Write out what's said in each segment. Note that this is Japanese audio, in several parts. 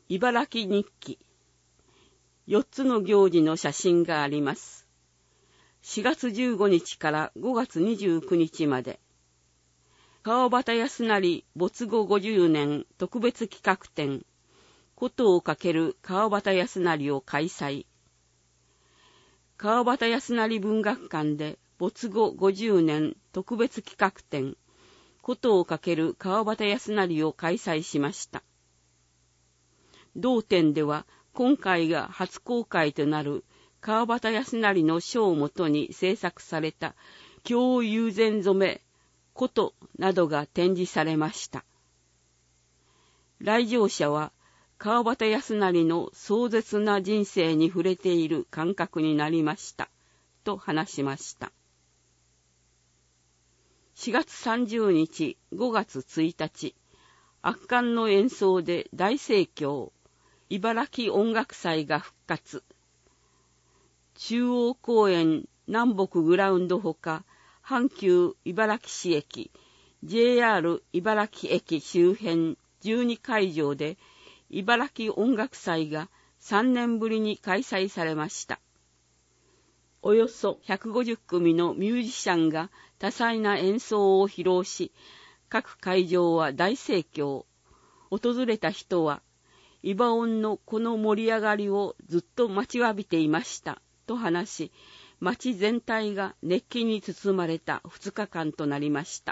茨城日記。4つの行事の写真があります。4月15日から5月29日まで。川端康成没後50年特別企画展、琴をかける川端康成を開催。川端康成文学館で没後50年特別企画展、琴をかける川端康成を開催しました。同展では今回が初公開となる川端康成の書をもとに制作された京友禅染め、琴などが展示されました。来場者は川端康成の壮絶な人生に触れている感覚になりましたと話しました。4月30日、5月1日、圧巻の演奏で大盛況、茨城音楽祭が復活。中央公園南北グラウンドほか、阪急茨城市駅、JR 茨城駅周辺12会場で茨城音楽祭が3年ぶりに開催されました。およそ150組のミュージシャンが多彩な演奏を披露し、各会場は大盛況。訪れた人は、イバ音のこの盛り上がりをずっと待ちわびていましたと話し、街全体が熱気に包まれた2日間となりました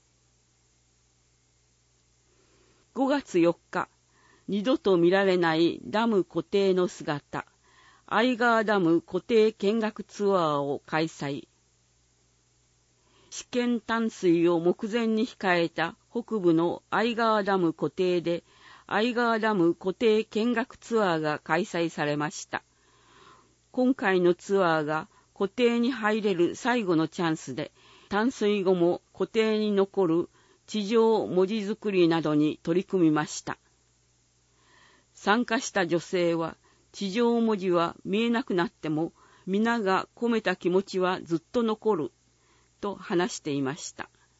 。5月4日、二度と見られないダム固定の姿、相川ダム固定見学ツアーを開催。試験淡水を目前に控えた北部の相川ダム固定で、相川ダム固定見学ツアーが開催されました。今回のツアーが固定に入れる最後のチャンスで、淡水後も固定に残る地上文字作りなどに取り組みました。参加した女性は、地上文字は見えなくなっても、皆が込めた気持ちはずっと残る、と話していました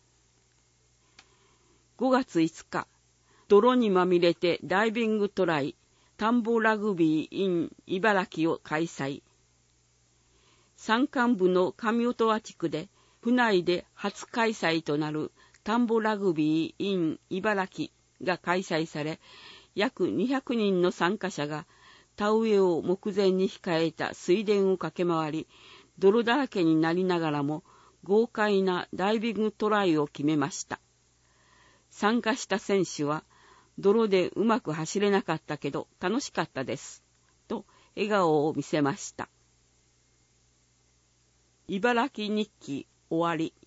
。5月5日、泥にまみれてダイビングトライ、田んぼラグビー in 茨城を開催。山間部の上音羽地区で、府内で初開催となる田んぼラグビー in 茨城が開催され、約200人の参加者が田植えを目前に控えた水田を駆け回り、泥だらけになりながらも豪快なダイビングトライを決めました。参加した選手は、泥でうまく走れなかったけど楽しかったです、と笑顔を見せました。茨城日記終わり。